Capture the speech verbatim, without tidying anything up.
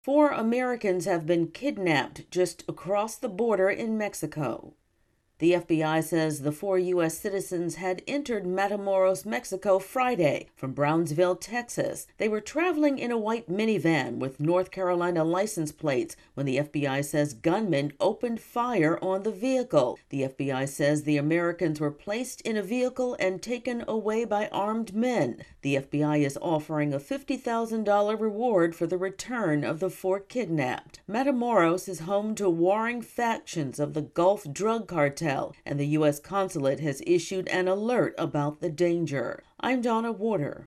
Four Americans have been kidnapped just across the border in Mexico. The F B I says the four U S citizens had entered Matamoros, Mexico Friday from Brownsville, Texas. They were traveling in a white minivan with North Carolina license plates when the F B I says gunmen opened fire on the vehicle. The F B I says the Americans were placed in a vehicle and taken away by armed men. The F B I is offering a fifty thousand dollars reward for the return of the four kidnapped. Matamoros is home to warring factions of the Gulf drug cartel, and the U S consulate has issued an alert about the danger. I'm Donna Warder.